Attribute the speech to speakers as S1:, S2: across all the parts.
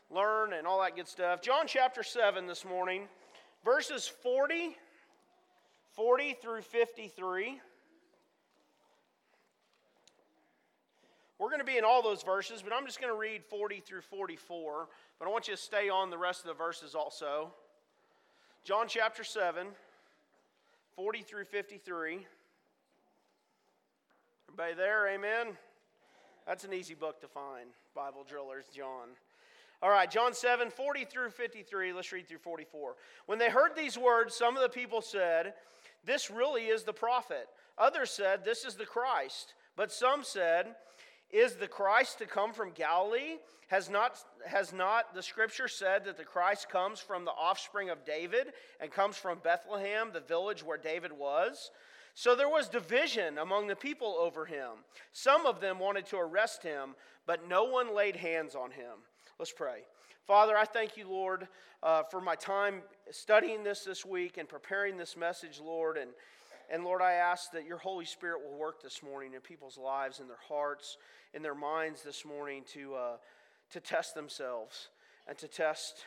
S1: learn and all that good stuff. John chapter 7 this morning, verses 40 through 53. We're going to be in all those verses, but I'm just going to read 40 through 44. But I want you to stay on the rest of the verses also. John chapter 7, 40 through 53. Everybody there? Amen? That's an easy book to find. Bible drillers, John. All right, John 7, 40 through 53. Let's read through 44. When they heard these words, some of the people said, "This really is the prophet." Others said, "This is the Christ." But some said, "Is the Christ to come from Galilee? Has not the Scripture said that the Christ comes from the offspring of David and comes from Bethlehem, the village where David was?" So there was division among the people over him. Some of them wanted to arrest him, but no one laid hands on him. Let's pray. Father, I thank you, Lord, for my time studying this week and preparing this message, Lord. And Lord, I ask that your Holy Spirit will work this morning in people's lives, in their hearts, in their minds this morning to test themselves and to test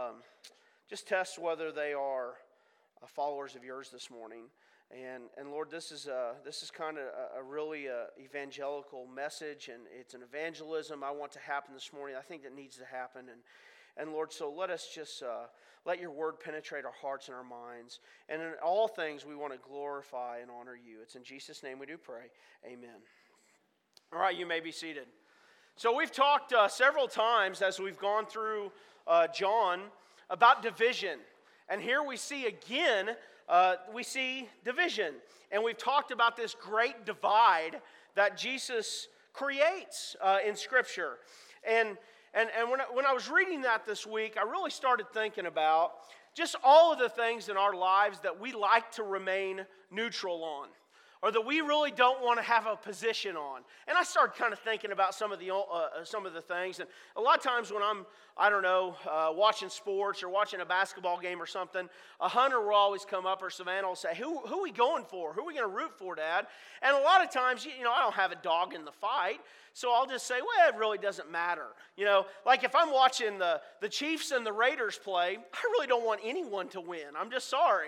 S1: whether they are followers of yours this morning. And Lord, this is kind of a really evangelical message, and it's an evangelism I want to happen this morning. I think that needs to happen, and Lord, so let us just let your word penetrate our hearts and our minds, and in all things we want to glorify and honor you. It's in Jesus' name we do pray. Amen. All right, you may be seated. So we've talked several times as we've gone through John about division, and here we see again. We see division. And we've talked about this great divide that Jesus creates in Scripture. And when I was reading that this week, I really started thinking about just all of the things in our lives that we like to remain neutral on, or that we really don't want to have a position on. And I started kind of thinking about some of the things. And a lot of times when I'm, watching sports or watching a basketball game or something, a Hunter will always come up, or Savannah will say, who are we going for? Who are we going to root for, Dad? And a lot of times, I don't have a dog in the fight, so I'll just say, well, it really doesn't matter. Like if I'm watching the Chiefs and the Raiders play, I really don't want anyone to win. I'm just sorry.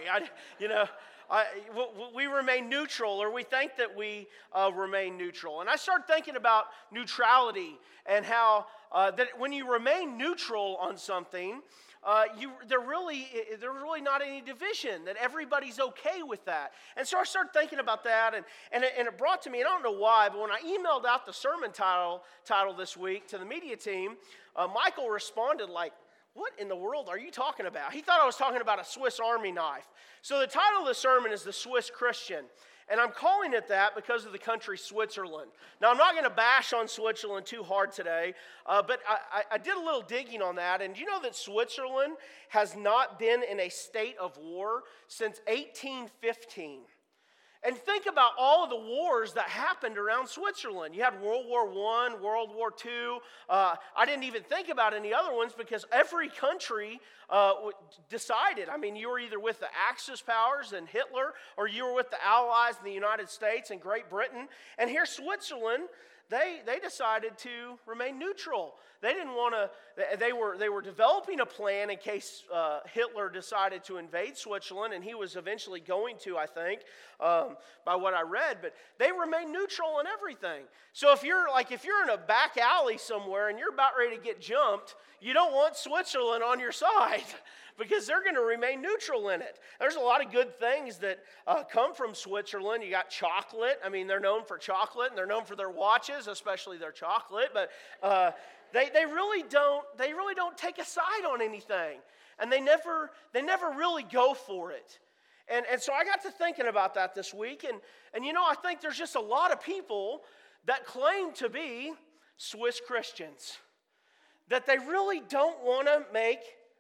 S1: We remain neutral, or we think that we remain neutral. And I started thinking about neutrality and how that when you remain neutral on something, there's really not any division, that everybody's okay with that. And so I started thinking about that, and it brought to me, and I don't know why, but when I emailed out the sermon title this week to the media team, Michael responded like, "What in the world are you talking about?" He thought I was talking about a Swiss Army knife. So the title of the sermon is The Swiss Christian. And I'm calling it that because of the country Switzerland. Now, I'm not going to bash on Switzerland too hard today, but I did a little digging on that. And do you know that Switzerland has not been in a state of war since 1815? And think about all of the wars that happened around Switzerland. You had World War I, World War II. I didn't even think about any other ones because every country decided. I mean, you were either with the Axis powers and Hitler, or you were with the Allies in the United States and Great Britain. And here, Switzerland, they decided to remain neutral. They didn't want to. They were developing a plan in case Hitler decided to invade Switzerland, and he was eventually going to, I think, by what I read. But they remained neutral on everything. So if you're in a back alley somewhere and you're about ready to get jumped, you don't want Switzerland on your side, because they're going to remain neutral in it. There's a lot of good things that come from Switzerland. You got chocolate. I mean, they're known for chocolate, and they're known for their watches, especially their chocolate. But they really don't take a side on anything, and they never really go for it. And so I got to thinking about that this week, and I think there's just a lot of people that claim to be Swiss Christians, that they really don't want to make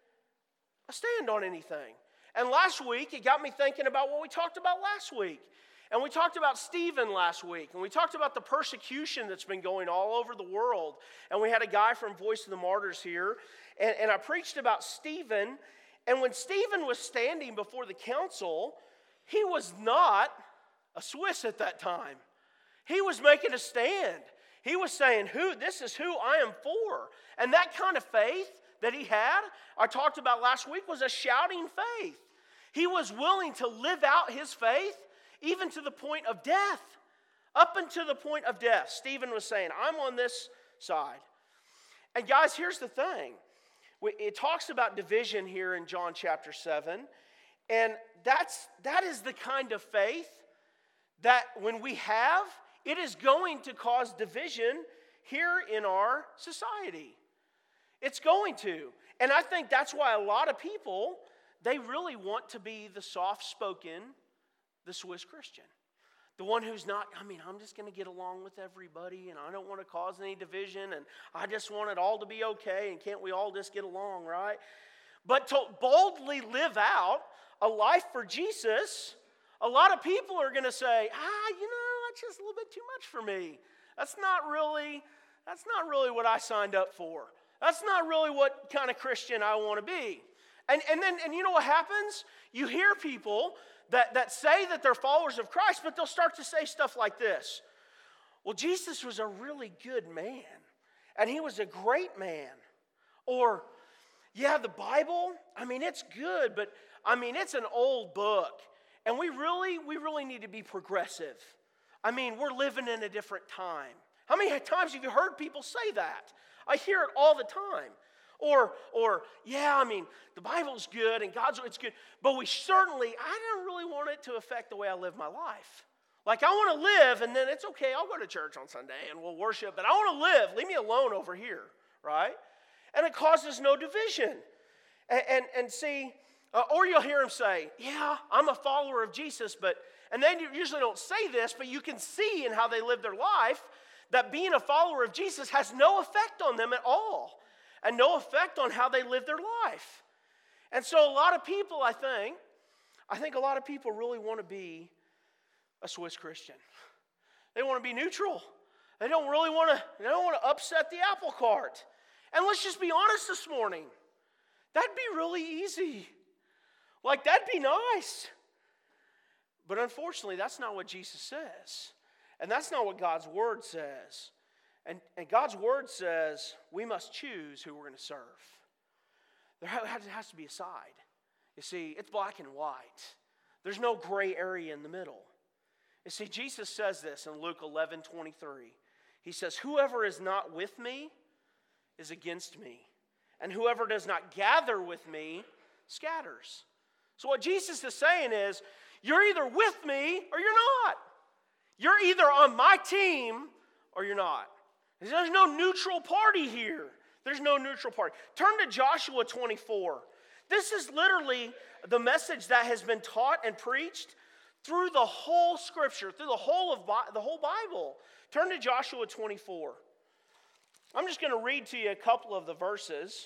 S1: a stand on anything. And last week, it got me thinking about what we talked about last week. And we talked about Stephen last week. And we talked about the persecution that's been going all over the world. And we had a guy from Voice of the Martyrs here. And I preached about Stephen. And when Stephen was standing before the council, he was not a Swiss at that time. He was making a stand. He was saying, this is who I am for. And that kind of faith, that he had, I talked about last week, was a shouting faith. He was willing to live out his faith even to the point of death. Up until the point of death. Stephen was saying, I'm on this side. And guys, here's the thing. It talks about division here in John chapter 7. And that is the kind of faith that when we have, it is going to cause division here in our society. It's going to. And I think that's why a lot of people, they really want to be the soft-spoken, the Swiss Christian. The one who's not, I'm just going to get along with everybody, and I don't want to cause any division, and I just want it all to be okay, and can't we all just get along, right? But to boldly live out a life for Jesus, a lot of people are going to say, that's just a little bit too much for me. That's not really what I signed up for. That's not really what kind of Christian I want to be. And you know what happens? You hear people that say that they're followers of Christ, but they'll start to say stuff like this. Well, Jesus was a really good man, and he was a great man. Or, yeah, the Bible, it's good, but, it's an old book, and we really need to be progressive. We're living in a different time. How many times have you heard people say that? I hear it all the time. Or the Bible's good and it's good, but I don't really want it to affect the way I live my life. Like, I want to live, and then it's okay, I'll go to church on Sunday and we'll worship, but I want to live. Leave me alone over here, right? And it causes no division. And see, or you'll hear them say, yeah, I'm a follower of Jesus, and then you usually don't say this, but you can see in how they live their life that being a follower of Jesus has no effect on them at all. And no effect on how they live their life. And so a lot of people, I think a lot of people really want to be a Swiss Christian. They want to be neutral. They don't want to upset the apple cart. And let's just be honest this morning. That'd be really easy. Like, that'd be nice. But unfortunately, that's not what Jesus says. And that's not what God's Word says. And God's Word says we must choose who we're going to serve. There has to be a side. You see, it's black and white. There's no gray area in the middle. You see, Jesus says this in Luke 11:23. He says, whoever is not with me is against me. And whoever does not gather with me scatters. So what Jesus is saying is, you're either with me or you're not. You're either on my team or you're not. There's no neutral party here. There's no neutral party. Turn to Joshua 24. This is literally the message that has been taught and preached through the whole Scripture, through the whole Bible. Turn to Joshua 24. I'm just going to read to you a couple of the verses.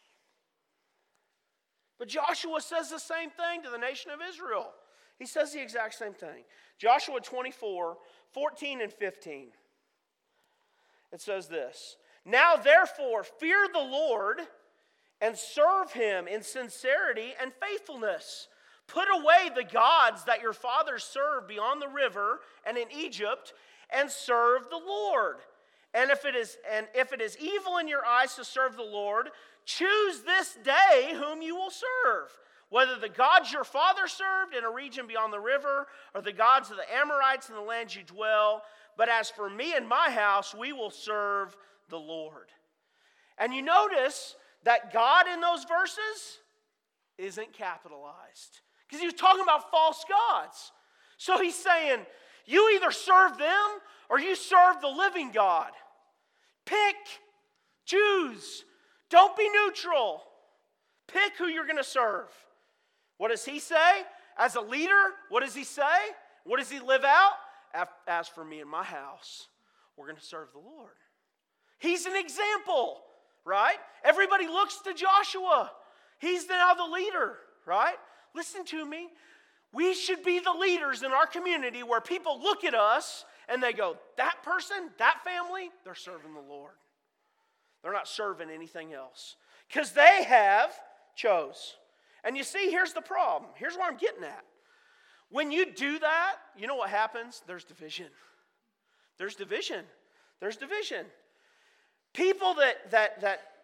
S1: But Joshua says the same thing to the nation of Israel. He says the exact same thing. Joshua 24, 14 and 15. It says this, now therefore fear the Lord and serve him in sincerity and faithfulness. Put away the gods that your fathers served beyond the river and in Egypt, and serve the Lord. And if it is evil in your eyes to serve the Lord, choose this day whom you will serve, whether the gods your father served in a region beyond the river, or the gods of the Amorites in the land you dwell. But as for me and my house, we will serve the Lord. And you notice that God in those verses isn't capitalized, because he was talking about false gods. So he's saying, you either serve them or you serve the living God. Pick, choose. Don't be neutral. Pick who you're going to serve. What does he say? As a leader, what does he say? What does he live out? As for me and my house, we're going to serve the Lord. He's an example, right? Everybody looks to Joshua. He's now the leader, right? Listen to me. We should be the leaders in our community where people look at us and they go, that person, that family, they're serving the Lord. They're not serving anything else. Because they have chose. And you see, here's the problem. Here's what I'm getting at. When you do that, you know what happens? There's division. There's division. There's division. People that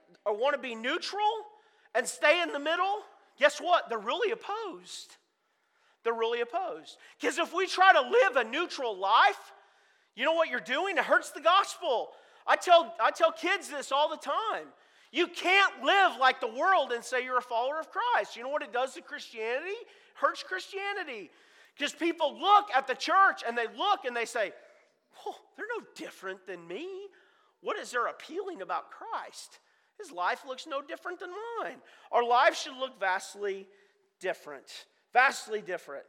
S1: or want to be neutral and stay in the middle, guess what? They're really opposed. They're really opposed. Because if we try to live a neutral life, you know what you're doing? It hurts the gospel. I tell kids this all the time. You can't live like the world and say you're a follower of Christ. You know what it does to Christianity? It hurts Christianity. Because people look at the church and they look and they say, oh, they're no different than me. What is there appealing about Christ? His life looks no different than mine. Our lives should look vastly different. Vastly different.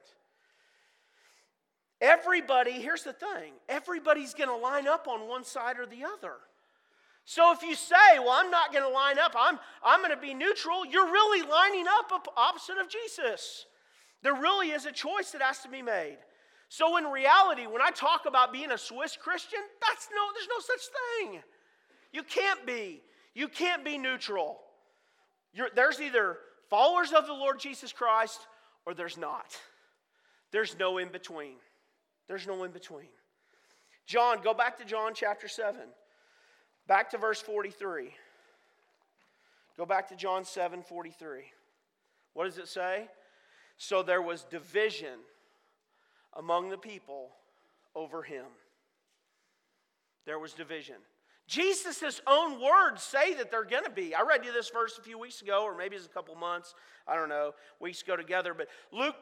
S1: Everybody, here's the thing, everybody's going to line up on one side or the other. So if you say, well, I'm not going to line up, I'm going to be neutral, you're really lining up opposite of Jesus. There really is a choice that has to be made. So in reality, when I talk about being a Swiss Christian, there's no such thing. You can't be neutral. There's either followers of the Lord Jesus Christ or there's not. There's no in between. There's no in between. John, go back to John chapter 7. Back to verse 43. Go back to John 7:43. What does it say? So there was division among the people over him. There was division. Jesus' own words say that they're going to be. I read you this verse a few weeks ago, or maybe it's a couple months, I don't know, weeks ago together. But Luke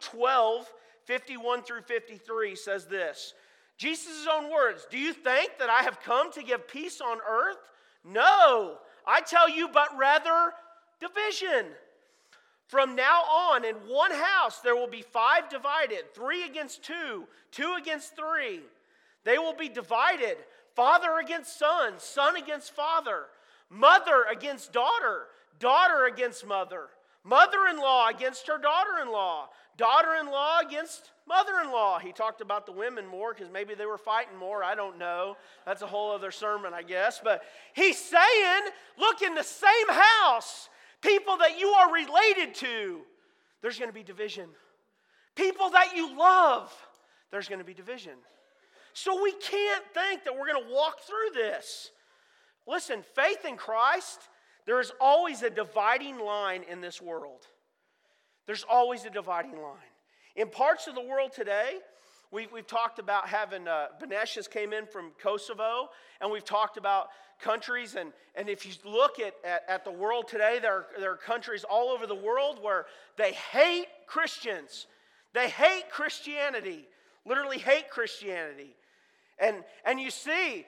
S1: 12:51-53 says this. Jesus' own words, do you think that I have come to give peace on earth? No, I tell you, but rather division. From now on, in one house there will be 5 divided, 3 against 2, 2 against 3. They will be divided, father against son, son against father, mother against daughter, daughter against mother, mother-in-law against her daughter-in-law, daughter-in-law against mother-in-law. He talked about the women more because maybe they were fighting more. I don't know. That's a whole other sermon, I guess. But he's saying, look, in the same house, people that you are related to, there's going to be division. People that you love, there's going to be division. So we can't think that we're going to walk through this. Listen, faith in Christ, there is always a dividing line in this world. There's always a dividing line. In parts of the world today, we've talked about having, Banesh has came in from Kosovo, and we've talked about countries, and if you look at the world today, there are countries all over the world where they hate Christians. They hate Christianity, literally hate Christianity. And you see,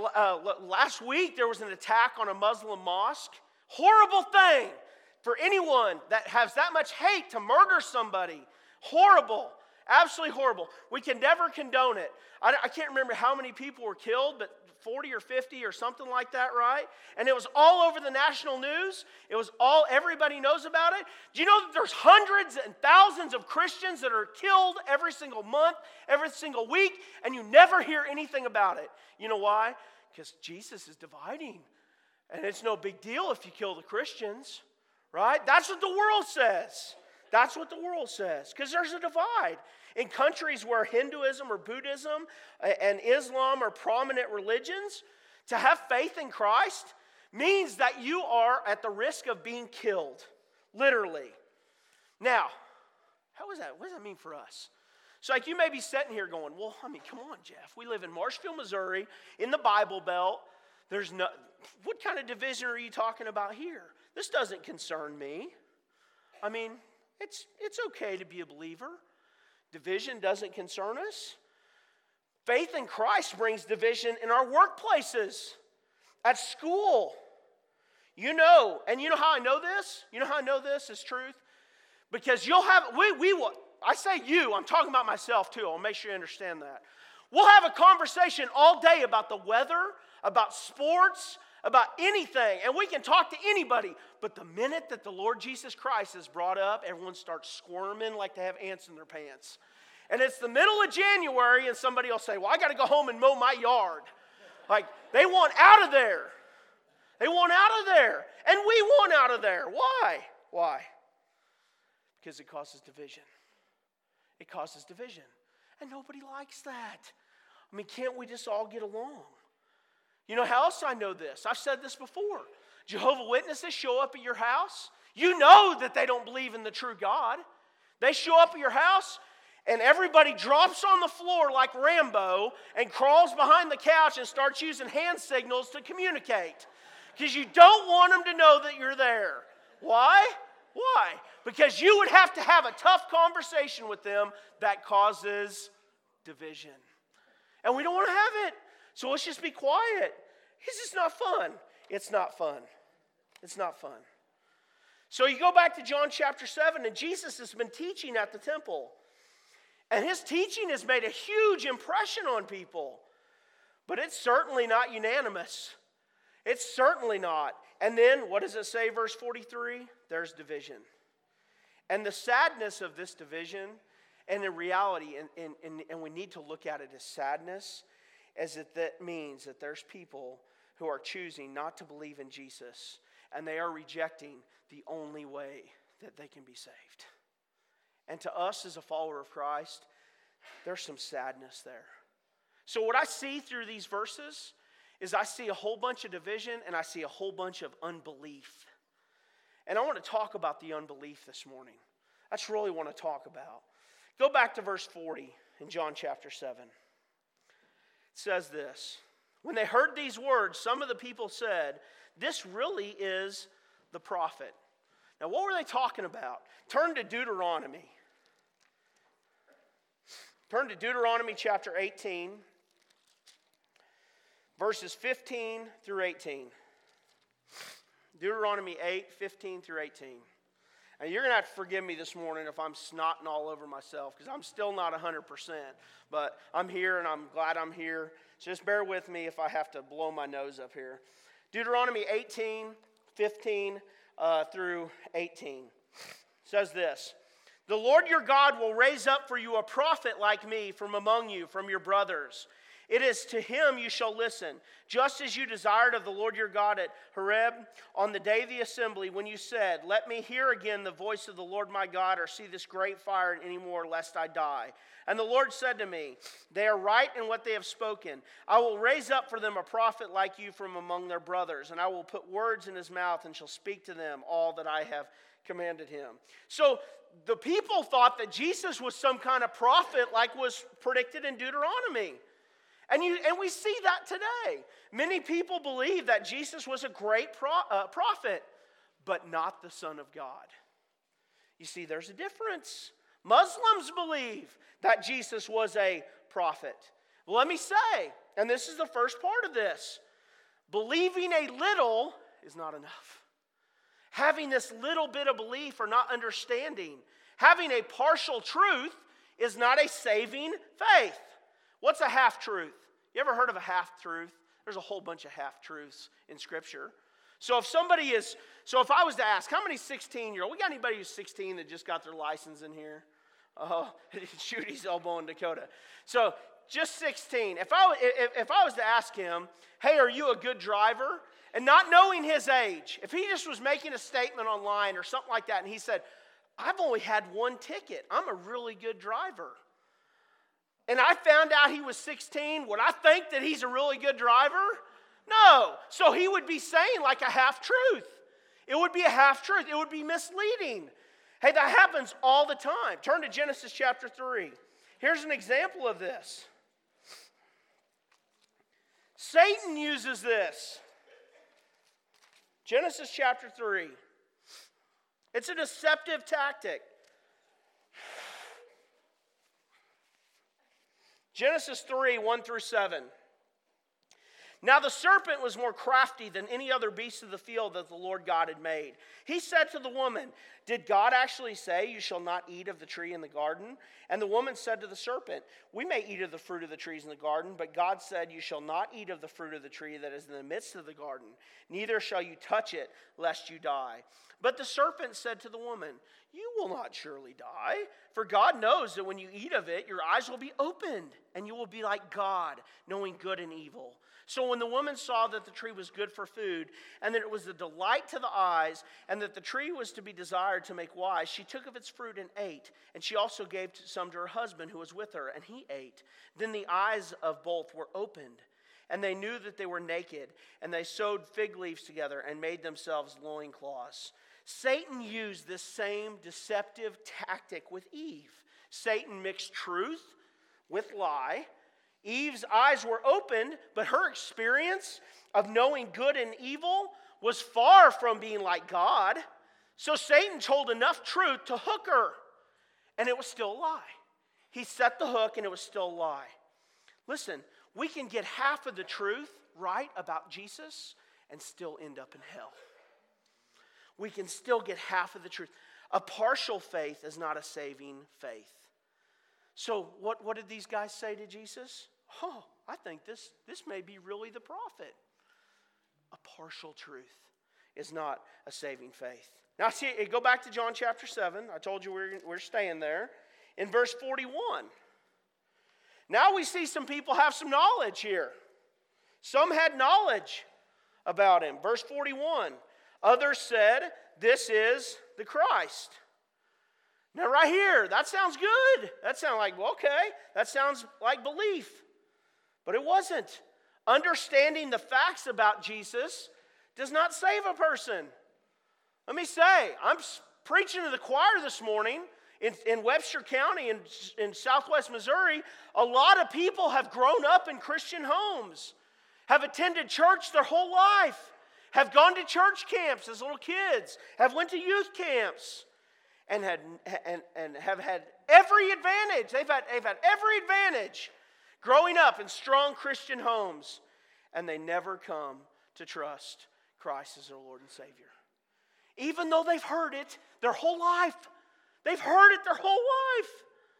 S1: last week there was an attack on a Muslim mosque. Horrible thing for anyone that has that much hate to murder somebody. Horrible. Absolutely horrible. We can never condone it. I can't remember how many people were killed, but 40 or 50 or something like that, right? And it was all over the national news. Everybody knows about it. Do you know that there's hundreds and thousands of Christians that are killed every single month, every single week, and you never hear anything about it? You know why? Because Jesus is dividing. And it's no big deal if you kill the Christians, right? That's what the world says. That's what the world says. Because there's a divide. In countries where Hinduism or Buddhism and Islam are prominent religions, to have faith in Christ means that you are at the risk of being killed, literally. Now, what does that mean for us? So you may be sitting here going, well, come on, Jeff. We live in Marshfield, Missouri, in the Bible Belt. What kind of division are you talking about here? This doesn't concern me. It's okay to be a believer. Division doesn't concern us. Faith in Christ brings division in our workplaces, at school. And you know how I know this? You know how I know this is truth? Because we will, I say you, I'm talking about myself too. I'll make sure you understand that. We'll have a conversation all day about the weather, about sports, about anything, and we can talk to anybody. But the minute that the Lord Jesus Christ is brought up, everyone starts squirming like they have ants in their pants. And it's the middle of January, and somebody will say, well, I got to go home and mow my yard. Like, they want out of there. They want out of there. And we want out of there. Why? Why? Because it causes division. It causes division. And nobody likes that. Can't we just all get along? You know how else I know this? I've said this before. Jehovah's Witnesses show up at your house. You know that they don't believe in the true God. They show up at your house, and everybody drops on the floor like Rambo and crawls behind the couch and starts using hand signals to communicate. Because you don't want them to know that you're there. Why? Why? Because you would have to have a tough conversation with them that causes division. And we don't want to have it. So let's just be quiet. It's just not fun. It's not fun. It's not fun. So you go back to John chapter 7, and Jesus has been teaching at the temple. And his teaching has made a huge impression on people. But it's certainly not unanimous. It's certainly not. And then, what does it say, verse 43? There's division. And the sadness of this division, and in reality, and we need to look at it as sadness, as that means that there's people who are choosing not to believe in Jesus, and they are rejecting the only way that they can be saved. And to us as a follower of Christ, there's some sadness there. So what I see through these verses is I see a whole bunch of division and I see a whole bunch of unbelief. And I want to talk about the unbelief this morning. That's really what I want to talk about. Go back to verse 40 in John chapter 7. It says this: when they heard these words, some of the people said, "This really is the prophet." Now, what were they talking about? Turn to Deuteronomy. Turn to Deuteronomy chapter 18, verses 15 through 18. Deuteronomy 8, 15 through 18. Now, you're going to have to forgive me this morning if I'm snotting all over myself, because I'm still not 100%. But I'm here, and I'm glad I'm here. So just bear with me if I have to blow my nose up here. Deuteronomy 18, 15 through 18 says this: "The Lord your God will raise up for you a prophet like me from among you, from your brothers. It is to him you shall listen, just as you desired of the Lord your God at Horeb on the day of the assembly, when you said, 'Let me hear again the voice of the Lord my God, or see this great fire any more, lest I die.' And the Lord said to me, 'They are right in what they have spoken. I will raise up for them a prophet like you from among their brothers, and I will put words in his mouth and shall speak to them all that I have commanded him.'" So the people thought that Jesus was some kind of prophet like was predicted in Deuteronomy. And we see that today. Many people believe that Jesus was a great prophet, but not the Son of God. You see, there's a difference. Muslims believe that Jesus was a prophet. Well, let me say, and this is the first part of this, believing a little is not enough. Having this little bit of belief or not understanding, having a partial truth is not a saving faith. What's a half-truth? You ever heard of a half-truth? There's a whole bunch of half-truths in Scripture. So if I was to ask, how many 16-year-olds, we got anybody who's 16 that just got their license in here? Oh, shoot, he's elbowing Dakota. So just 16. If I was to ask him, "Hey, are you a good driver?" And not knowing his age, if he just was making a statement online or something like that, and he said, "I've only had one ticket. I'm a really good driver," and I found out he was 16, would I think that he's a really good driver? No. So he would be saying like a half-truth. It would be a half-truth. It would be misleading. Hey, that happens all the time. Turn to Genesis chapter 3. Here's an example of this. Satan uses this. Genesis chapter 3. It's a deceptive tactic. Genesis 3, 1 through 7. "Now the serpent was more crafty than any other beast of the field that the Lord God had made. He said to the woman, 'Did God actually say you shall not eat of the tree in the garden?' And the woman said to the serpent, 'We may eat of the fruit of the trees in the garden, but God said you shall not eat of the fruit of the tree that is in the midst of the garden, neither shall you touch it, lest you die.' But the serpent said to the woman, 'You will not surely die, for God knows that when you eat of it, your eyes will be opened, and you will be like God, knowing good and evil.' So when the woman saw that the tree was good for food, and that it was a delight to the eyes, and that the tree was to be desired to make wise, she took of its fruit and ate. And she also gave some to her husband who was with her, and he ate. Then the eyes of both were opened, and they knew that they were naked, and they sewed fig leaves together and made themselves loincloths. Satan used this same deceptive tactic with Eve. Satan mixed truth with lie. Eve's eyes were opened, but her experience of knowing good and evil was far from being like God. So Satan told enough truth to hook her, and it was still a lie. He set the hook, and it was still a lie. Listen, we can get half of the truth right about Jesus and still end up in hell. We can still get half of the truth. A partial faith is not a saving faith. So what did these guys say to Jesus? Oh, I think this may be really the prophet. A partial truth is not a saving faith. Now see, go back to John chapter 7. I told you we're staying there. In verse 41. Now we see some people have some knowledge here. Some had knowledge about him. Verse 41. Others said, this is the Christ. Now right here, that sounds good. That sounds like, well, okay, that sounds like belief. But it wasn't. Understanding the facts about Jesus does not save a person. Let me say, I'm preaching to the choir this morning in Webster County in southwest Missouri. A lot of people have grown up in Christian homes, have attended church their whole life, have gone to church camps as little kids, have went to youth camps, and have had every advantage. They've had every advantage growing up in strong Christian homes, and they never come to trust Christ as their Lord and Savior. Even though they've heard it their whole life. They've heard it their whole life.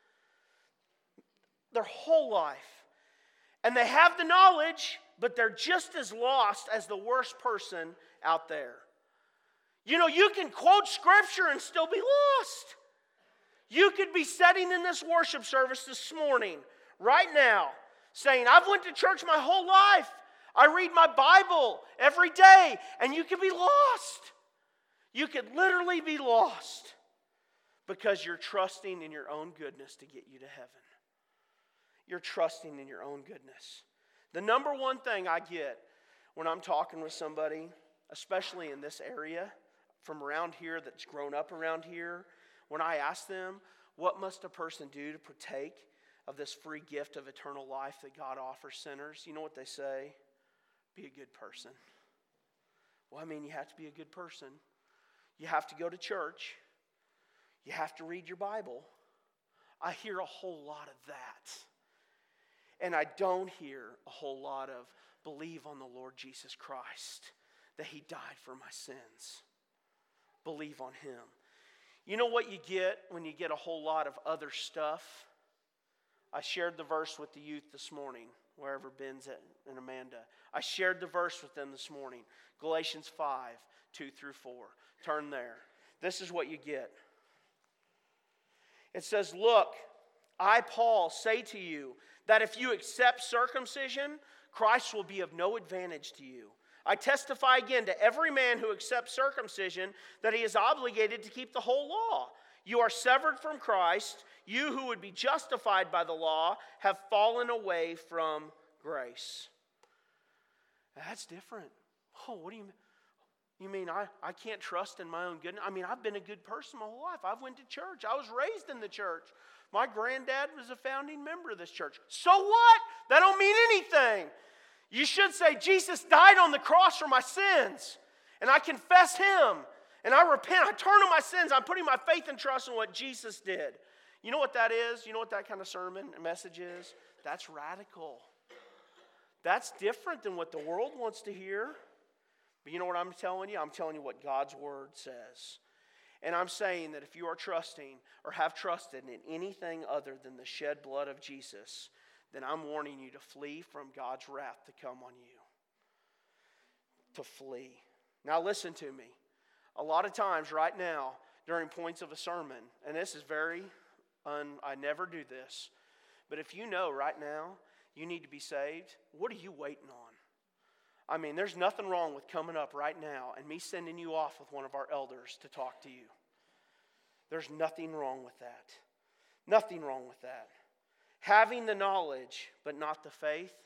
S1: Their whole life. And they have the knowledge, but they're just as lost as the worst person out there. You know, you can quote Scripture and still be lost. You could be sitting in this worship service this morning, right now, saying, I've went to church my whole life. I read my Bible every day, and you could be lost. You could literally be lost because you're trusting in your own goodness to get you to heaven. You're trusting in your own goodness. The number one thing I get when I'm talking with somebody, especially in this area, from around here that's grown up around here, when I ask them, what must a person do to partake of this free gift of eternal life that God offers sinners? You know what they say? Be a good person. Well, I mean, you have to be a good person. You have to go to church. You have to read your Bible. I hear a whole lot of that. And I don't hear a whole lot of believe on the Lord Jesus Christ, that He died for my sins. Believe on Him. You know what you get when you get a whole lot of other stuff? I shared the verse with the youth this morning, wherever Ben's at, and Amanda. I shared the verse with them this morning. Galatians 5, 2 through 4. Turn there. This is what you get. It says, look, I, Paul, say to you that if you accept circumcision, Christ will be of no advantage to you. I testify again to every man who accepts circumcision that he is obligated to keep the whole law. You are severed from Christ. You who would be justified by the law have fallen away from grace. That's different. Oh, what do you mean? You mean I can't trust in my own goodness? I mean, I've been a good person my whole life. I've went to church. I was raised in the church. My granddad was a founding member of this church. So what? That don't mean anything. You should say, Jesus died on the cross for my sins, and I confess Him, and I repent. I turn on my sins. I'm putting my faith and trust in what Jesus did. You know what that is? You know what that kind of sermon and message is? That's radical. That's different than what the world wants to hear. But you know what I'm telling you? I'm telling you what God's Word says. And I'm saying that if you are trusting or have trusted in anything other than the shed blood of Jesus, then I'm warning you to flee from God's wrath to come on you. To flee. Now listen to me. A lot of times right now, during points of a sermon, and this is I never do this, but if you know right now you need to be saved, what are you waiting on? I mean, there's nothing wrong with coming up right now and me sending you off with one of our elders to talk to you. There's nothing wrong with that. Nothing wrong with that. Having the knowledge but not the faith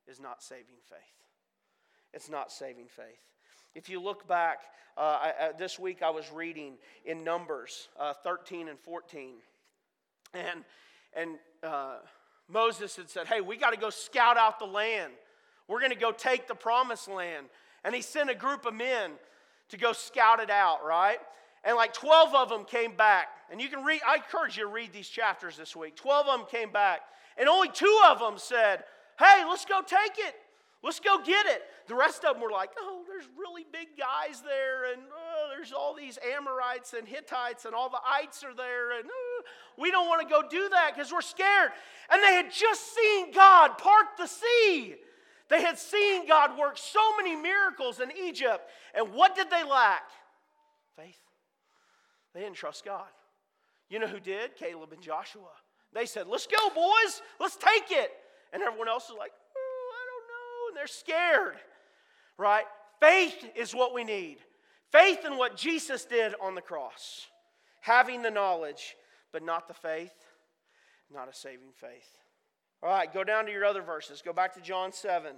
S1: is not saving faith. It's not saving faith. If you look back, this week I was reading in Numbers 13 and 14. And Moses had said, hey, we got to go scout out the land. We're going to go take the promised land. And he sent a group of men to go scout it out, right? And like 12 of them came back. And you can read, I encourage you to read these chapters this week. 12 of them came back. And only 2 of them said, hey, let's go take it. Let's go get it. The rest of them were like, oh, there's really big guys there, and there's all these Amorites and Hittites, and all the ites are there, and we don't want to go do that because we're scared. And they had just seen God part the sea. They had seen God work so many miracles in Egypt. And what did they lack? Faith. They didn't trust God. You know who did? Caleb and Joshua. They said, let's go, boys. Let's take it. And everyone else was like, and they're scared, right? Faith is what we need. Faith in what Jesus did on the cross. Having the knowledge, but not the faith, not a saving faith. All right, go down to your other verses. Go back to John 7,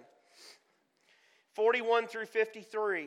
S1: 41 through 53.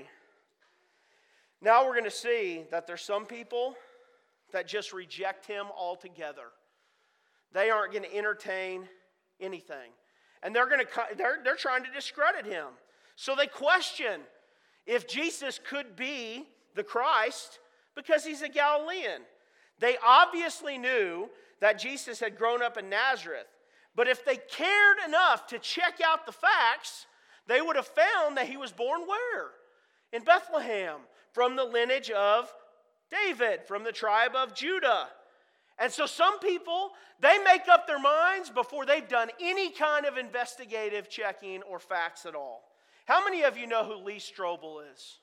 S1: Now we're going to see that there's some people that just reject him altogether. They aren't going to entertain anything. And they're trying to discredit him. So they question if Jesus could be the Christ because he's a Galilean. They obviously knew that Jesus had grown up in Nazareth. But if they cared enough to check out the facts, they would have found that he was born where? In Bethlehem, from the lineage of David, from the tribe of Judah. And so some people, they make up their minds before they've done any kind of investigative checking or facts at all. How many of you know who Lee Strobel is?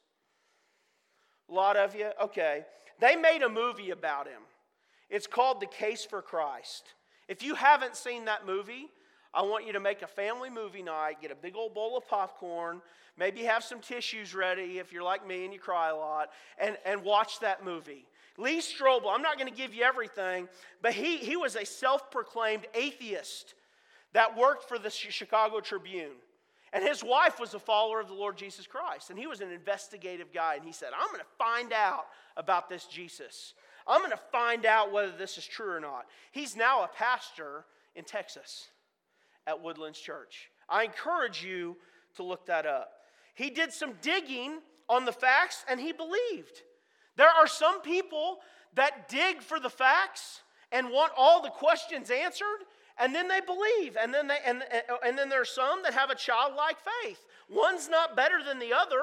S1: A lot of you? Okay. They made a movie about him. It's called The Case for Christ. If you haven't seen that movie, I want you to make a family movie night, get a big old bowl of popcorn, maybe have some tissues ready if you're like me and you cry a lot, and watch that movie. Lee Strobel, I'm not going to give you everything, but he was a self-proclaimed atheist that worked for the Chicago Tribune. And his wife was a follower of the Lord Jesus Christ. And he was an investigative guy. And he said, I'm going to find out about this Jesus. I'm going to find out whether this is true or not. He's now a pastor in Texas at Woodlands Church. I encourage you to look that up. He did some digging on the facts, and he believed. There are some people that dig for the facts and want all the questions answered, and then they believe. And then there are some that have a childlike faith. One's not better than the other,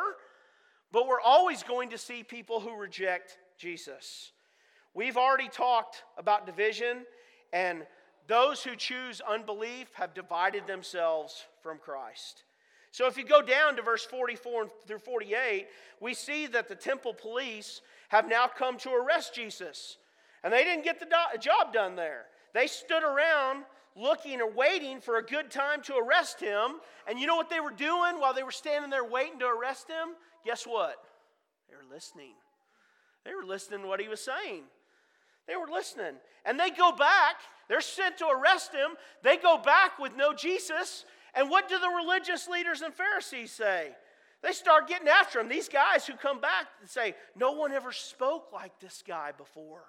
S1: but we're always going to see people who reject Jesus. We've already talked about division, and those who choose unbelief have divided themselves from Christ. So if you go down to verse 44 through 48, we see that the temple police have now come to arrest Jesus. And they didn't get the job done there. They stood around looking or waiting for a good time to arrest him. And you know what they were doing while they were standing there waiting to arrest him? Guess what? They were listening. They were listening to what he was saying. They were listening. And they go back. They're sent to arrest him. They go back with no Jesus. And what do the religious leaders and Pharisees say? They start getting after him. These guys who come back and say, no one ever spoke like this guy before.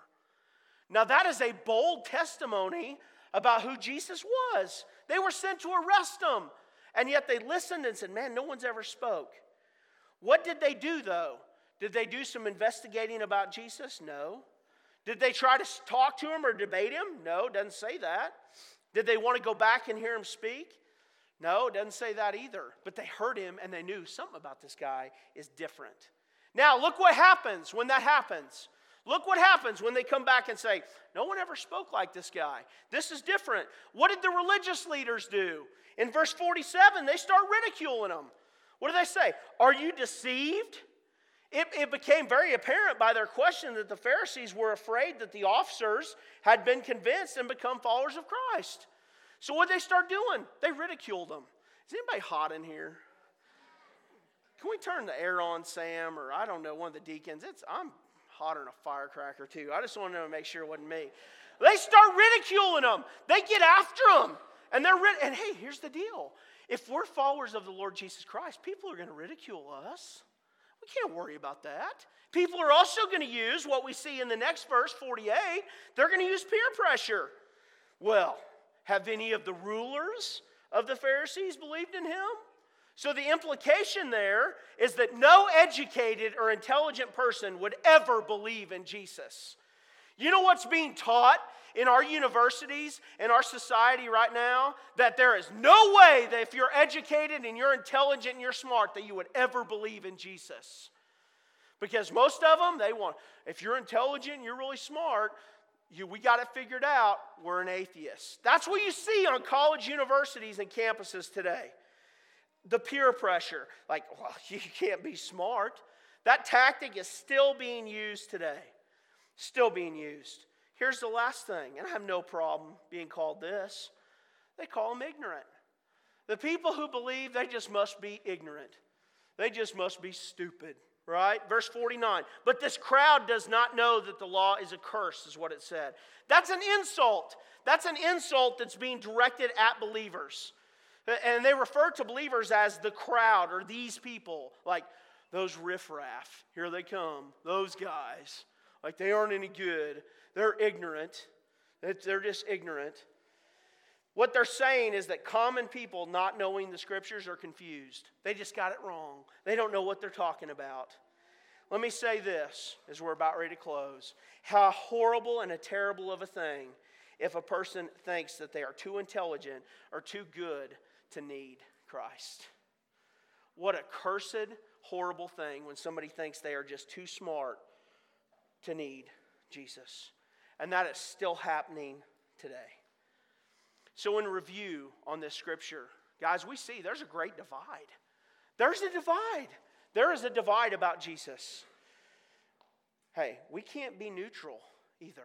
S1: Now that is a bold testimony about who Jesus was. They were sent to arrest him. And yet they listened and said, man, no one's ever spoke. What did they do though? Did they do some investigating about Jesus? No. Did they try to talk to him or debate him? No, it doesn't say that. Did they want to go back and hear him speak? No, it doesn't say that either. But they heard him and they knew something about this guy is different. Now, look what happens when that happens. Look what happens when they come back and say, no one ever spoke like this guy. This is different. What did the religious leaders do? In verse 47, they start ridiculing him. What do they say? Are you deceived? It became very apparent by their question that the Pharisees were afraid that the officers had been convinced and become followers of Christ. So what did they start doing? They ridiculed them. Is anybody hot in here? Can we turn the air on, Sam? Or I don't know, one of the deacons. I'm hotter than a firecracker too. I just wanted to make sure it wasn't me. They start ridiculing them. They get after them. And hey, here's the deal. If we're followers of the Lord Jesus Christ, people are going to ridicule us. We can't worry about that. People are also going to use what we see in the next verse, 48. They're going to use peer pressure. Well, have any of the rulers of the Pharisees believed in him? So the implication there is that no educated or intelligent person would ever believe in Jesus. You know what's being taught in our universities, in our society right now? That there is no way that if you're educated and you're intelligent and you're smart that you would ever believe in Jesus. Because most of them, they want, if you're intelligent and you're really smart, we got it figured out, we're an atheist. That's what you see on college universities and campuses today. The peer pressure, like, well, you can't be smart. That tactic is still being used today. Still being used. Here's the last thing, and I have no problem being called this. They call them ignorant. The people who believe they just must be ignorant. They just must be stupid, right? Verse 49, but this crowd does not know that the law is a curse, is what it said. That's an insult. That's an insult that's being directed at believers. And they refer to believers as the crowd or these people, like those riffraff. Here they come, those guys. Like they aren't any good. They're ignorant. They're just ignorant. What they're saying is that common people not knowing the scriptures are confused. They just got it wrong. They don't know what they're talking about. Let me say this as we're about ready to close. How horrible and a terrible of a thing if a person thinks that they are too intelligent or too good to need Christ. What a cursed, horrible thing when somebody thinks they are just too smart to need Jesus. And that is still happening today. So in review on this scripture, guys, we see there's a great divide. There's a divide. There is a divide about Jesus. Hey, we can't be neutral either.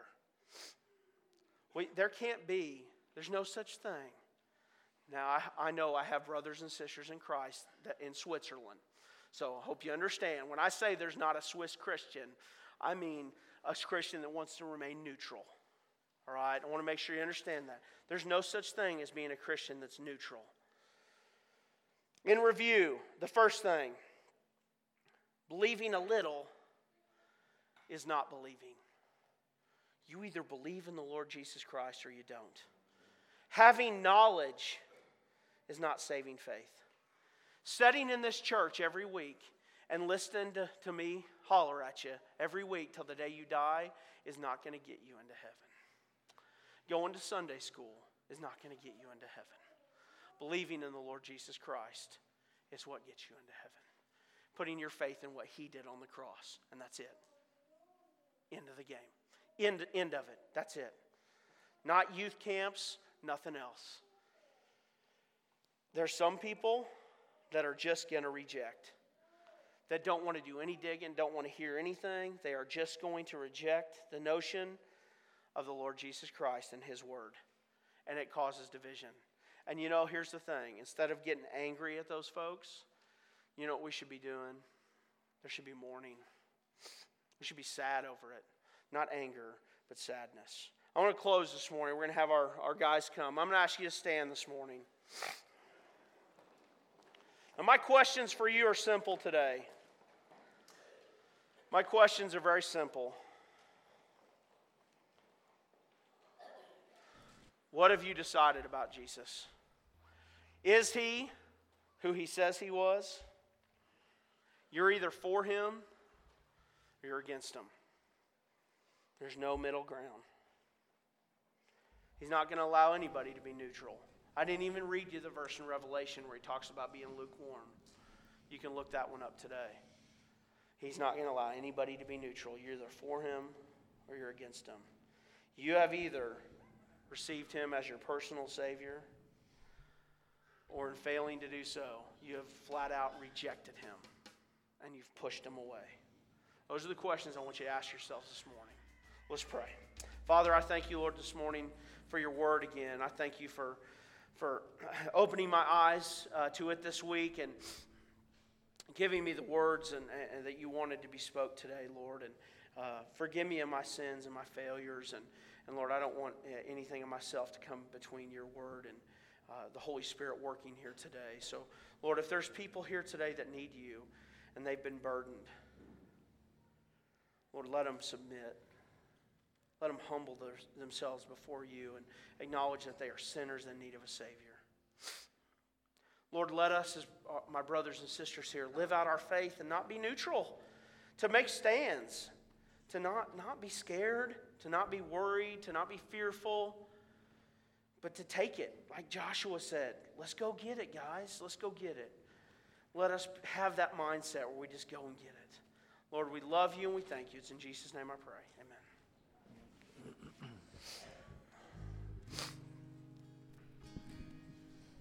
S1: There's no such thing. Now, I know I have brothers and sisters in Christ in Switzerland. So I hope you understand. When I say there's not a Swiss Christian, I mean a Christian that wants to remain neutral. All right? I want to make sure you understand that. There's no such thing as being a Christian that's neutral. In review, the first thing, believing a little is not believing. You either believe in the Lord Jesus Christ or you don't. Having knowledge is not saving faith. Sitting in this church every week and listening to me holler at you every week till the day you die is not going to get you into heaven. Going to Sunday school is not going to get you into heaven. Believing in the Lord Jesus Christ is what gets you into heaven. Putting your faith in what He did on the cross, and that's it. End of the game. End of it. That's it. Not youth camps, nothing else. There's some people that are just going to reject, that don't want to do any digging, don't want to hear anything. They are just going to reject the notion of the Lord Jesus Christ and His Word. And it causes division. And you know, here's the thing. Instead of getting angry at those folks, you know what we should be doing? There should be mourning. We should be sad over it. Not anger, but sadness. I want to close this morning. We're going to have our guys come. I'm going to ask you to stand this morning. And my questions for you are simple today. My questions are very simple. What have you decided about Jesus? Is He who He says He was? You're either for Him or you're against Him. There's no middle ground. He's not going to allow anybody to be neutral. I didn't even read you the verse in Revelation where He talks about being lukewarm. You can look that one up today. He's not going to allow anybody to be neutral. You're either for Him or you're against Him. You have either received Him as your personal Savior, or in failing to do so, you have flat out rejected Him and you've pushed Him away. Those are the questions I want you to ask yourselves this morning. Let's pray. Father, I thank you, Lord, this morning for your word again. I thank you for opening my eyes to it this week and giving me the words and that you wanted to be spoke today, Lord. And forgive me of my sins and my failures. And Lord, I don't want anything of myself to come between your word and the Holy Spirit working here today. So, Lord, if there's people here today that need you and they've been burdened, Lord, let them submit. Let them humble themselves before you and acknowledge that they are sinners in need of a Savior. Lord, let us, as my brothers and sisters here, live out our faith and not be neutral, to make stands, to not be scared, to not be worried, to not be fearful, but to take it. Like Joshua said, let's go get it, guys. Let's go get it. Let us have that mindset where we just go and get it. Lord, we love you and we thank you. It's in Jesus' name I pray. Amen.